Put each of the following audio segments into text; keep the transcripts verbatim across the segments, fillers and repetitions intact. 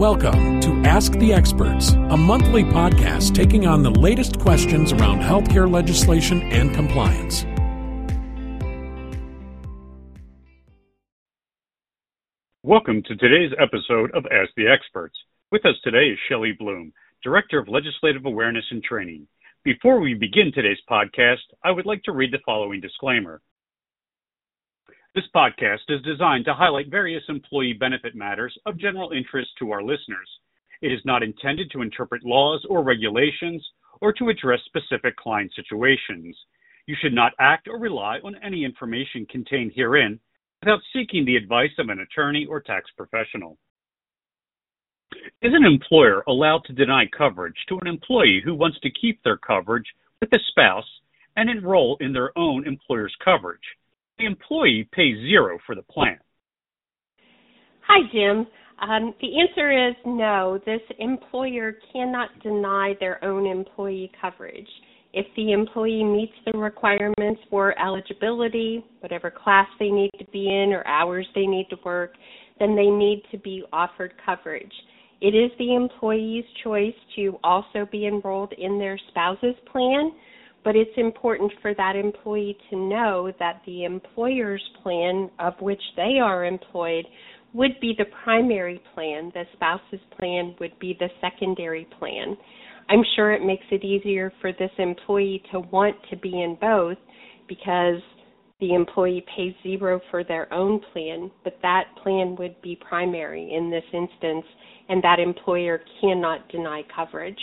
Welcome to Ask the Experts, a monthly podcast taking on the latest questions around healthcare legislation and compliance. Welcome to today's episode of Ask the Experts. With us today is Shelley Bloom, Director of Legislative Awareness and Training. Before we begin today's podcast, I would like to read the following disclaimer. This podcast is designed to highlight various employee benefit matters of general interest to our listeners. It is not intended to interpret laws or regulations or to address specific client situations. You should not act or rely on any information contained herein without seeking the advice of an attorney or tax professional. Is an employer allowed to deny coverage to an employee who wants to keep their coverage with a spouse and enroll in their own employer's coverage? The employee pays zero for the plan. Hi, Jim. Um, the answer is no. This employer cannot deny their own employee coverage. If the employee meets the requirements for eligibility, whatever class they need to be in or hours they need to work, then they need to be offered coverage. It is the employee's choice to also be enrolled in their spouse's plan, but it's important for that employee to know that the employer's plan of which they are employed would be the primary plan. The spouse's plan would be the secondary plan. I'm sure it makes it easier for this employee to want to be in both because the employee pays zero for their own plan, but that plan would be primary in this instance, and that employer cannot deny coverage.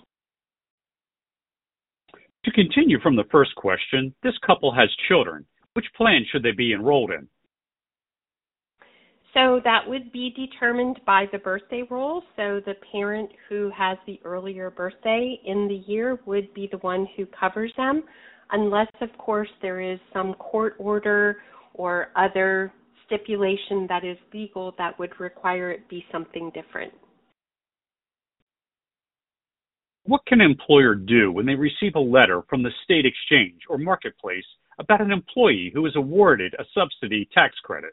To continue from the first question, this couple has children. Which plan should they be enrolled in? So that would be determined by the birthday rule. So the parent who has the earlier birthday in the year would be the one who covers them, unless, of course, there is some court order or other stipulation that is legal that would require it be something different. What can an employer do when they receive a letter from the state exchange or marketplace about an employee who is awarded a subsidy tax credit?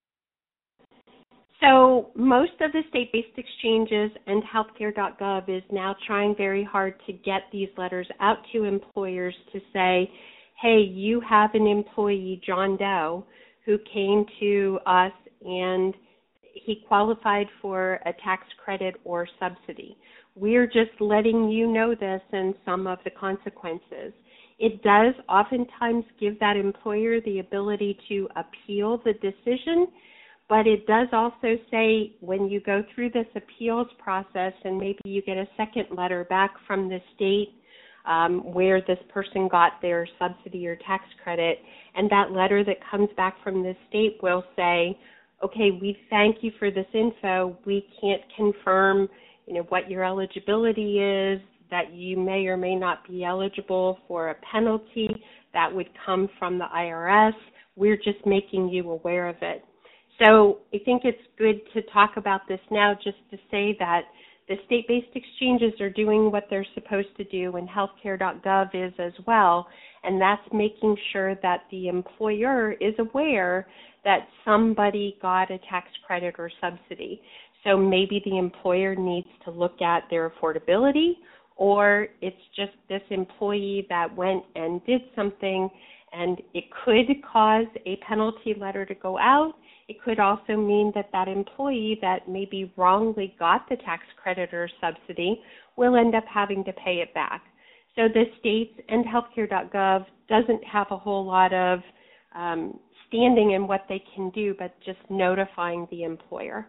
So most of the state-based exchanges and healthcare dot gov is now trying very hard to get these letters out to employers to say, hey, you have an employee, John Doe, who came to us and he qualified for a tax credit or subsidy. We're just letting you know this and some of the consequences. It does oftentimes give that employer the ability to appeal the decision, but it does also say when you go through this appeals process and maybe you get a second letter back from the state um, where this person got their subsidy or tax credit, and that letter that comes back from the state will say, okay, we thank you for this info. We can't confirm you know, what your eligibility is, that you may or may not be eligible for a penalty that would come from the I R S. We're just making you aware of it. So I think it's good to talk about this now just to say that the state-based exchanges are doing what they're supposed to do, and healthcare dot gov is as well, and that's making sure that the employer is aware that somebody got a tax credit or subsidy. So maybe the employer needs to look at their affordability, or it's just this employee that went and did something, and it could cause a penalty letter to go out. It could also mean that that employee that maybe wrongly got the tax credit or subsidy will end up having to pay it back. So the states and healthcare dot gov doesn't have a whole lot of um, standing in what they can do, but just notifying the employer.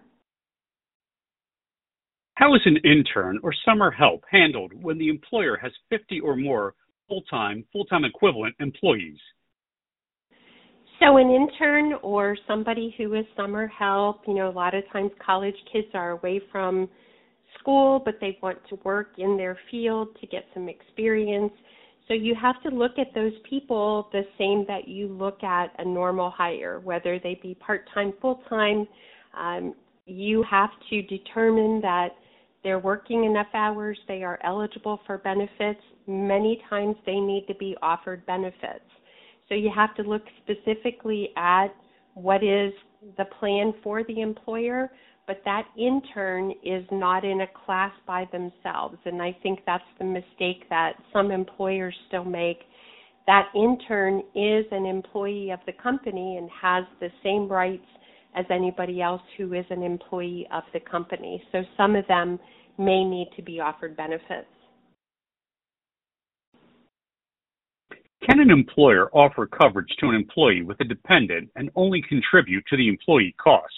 How is an intern or summer help handled when the employer has fifty or more full-time, full-time equivalent employees? So an intern or somebody who is summer help, you know, a lot of times college kids are away from school, but they want to work in their field to get some experience. So you have to look at those people the same that you look at a normal hire, whether they be part-time, full-time. Um, you have to determine that they're working enough hours, they are eligible for benefits. Many times they need to be offered benefits. So you have to look specifically at what is the plan for the employer, but that intern is not in a class by themselves. And I think that's the mistake that some employers still make. That intern is an employee of the company and has the same rights as anybody else who is an employee of the company. So some of them may need to be offered benefits. Can an employer offer coverage to an employee with a dependent and only contribute to the employee cost?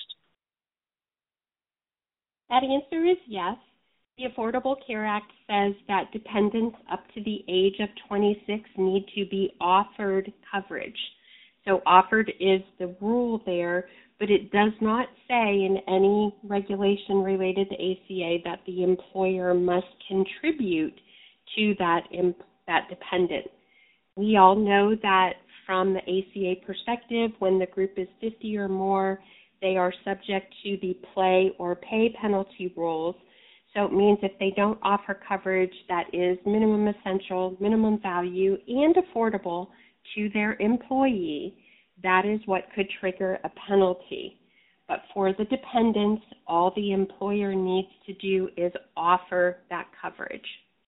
That answer is yes. The Affordable Care Act says that dependents up to the age of twenty-six need to be offered coverage. So offered is the rule there, but it does not say in any regulation related to A C A that the employer must contribute to that, imp- that dependent. We all know that from the A C A perspective, when the group is fifty or more, they are subject to the play or pay penalty rules. So it means if they don't offer coverage that is minimum essential, minimum value, and affordable to their employee, that is what could trigger a penalty. But for the dependents, all the employer needs to do is offer that coverage.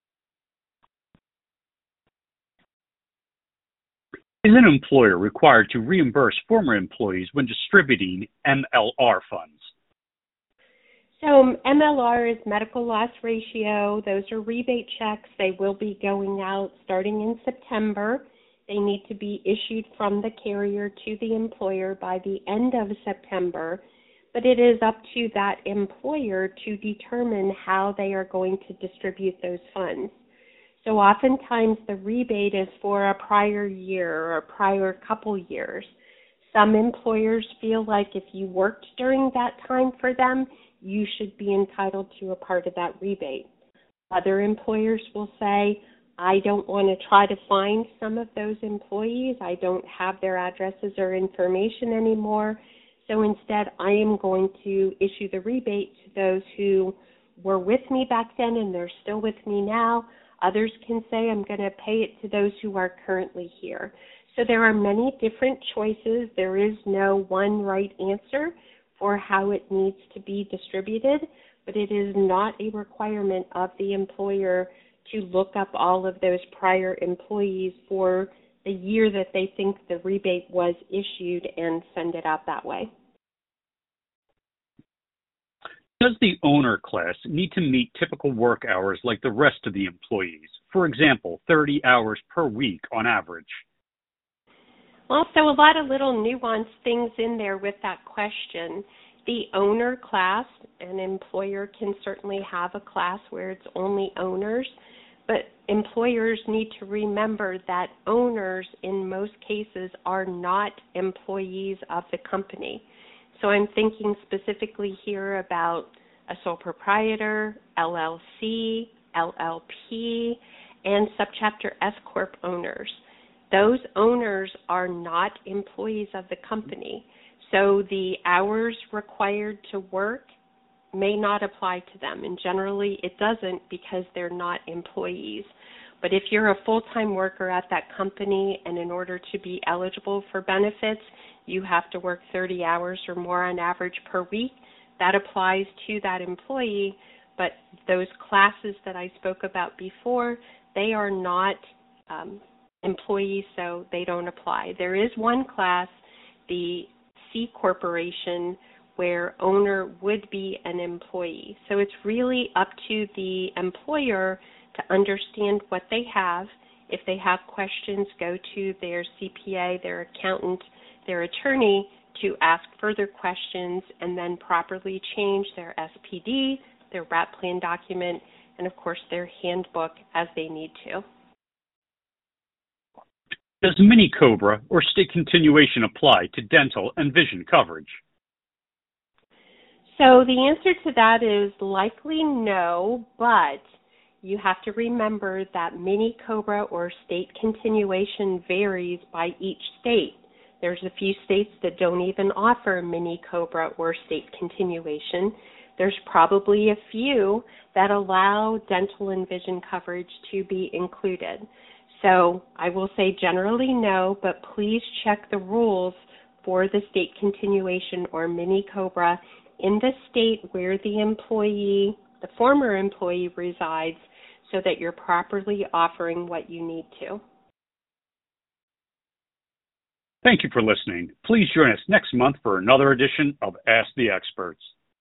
Is an employer required to reimburse former employees when distributing M L R funds? So M L R is medical loss ratio. Those are rebate checks. They will be going out starting in September. They need to be issued from the carrier to the employer by the end of September. But it is up to that employer to determine how they are going to distribute those funds. So oftentimes the rebate is for a prior year or a prior couple years. Some employers feel like if you worked during that time for them, you should be entitled to a part of that rebate. Other employers will say, I don't want to try to find some of those employees. I don't have their addresses or information anymore. So instead, I am going to issue the rebate to those who were with me back then and they're still with me now. Others can say I'm going to pay it to those who are currently here. So there are many different choices. There is no one right answer for how it needs to be distributed, but it is not a requirement of the employer to look up all of those prior employees for the year that they think the rebate was issued and send it out that way. Does the owner class need to meet typical work hours like the rest of the employees? For example, thirty hours per week on average? Well, so a lot of little nuanced things in there with that question. The owner class, an employer can certainly have a class where it's only owners, but employers need to remember that owners in most cases are not employees of the company. So I'm thinking specifically here about a sole proprietor, L L C, L L P, and subchapter S Corp owners. Those owners are not employees of the company. So the hours required to work may not apply to them. And generally it doesn't because they're not employees. But if you're a full-time worker at that company and in order to be eligible for benefits, you have to work thirty hours or more on average per week, that applies to that employee. But those classes that I spoke about before, they are not um, employees, so they don't apply. There is one class, the C Corporation, where owner would be an employee. So it's really up to the employer to understand what they have. If they have questions, go to their C P A, their accountant, their attorney to ask further questions and then properly change their S P D, their R A P plan document, and of course their handbook as they need to. Does mini COBRA or state continuation apply to dental and vision coverage? So the answer to that is likely no, but you have to remember that mini COBRA or state continuation varies by each state. There's a few states that don't even offer mini COBRA or state continuation. There's probably a few that allow dental and vision coverage to be included. So I will say generally no, but please check the rules for the state continuation or mini COBRA in the state where the employee, the former employee, resides, so that you're properly offering what you need to. Thank you for listening. Please join us next month for another edition of Ask the Experts.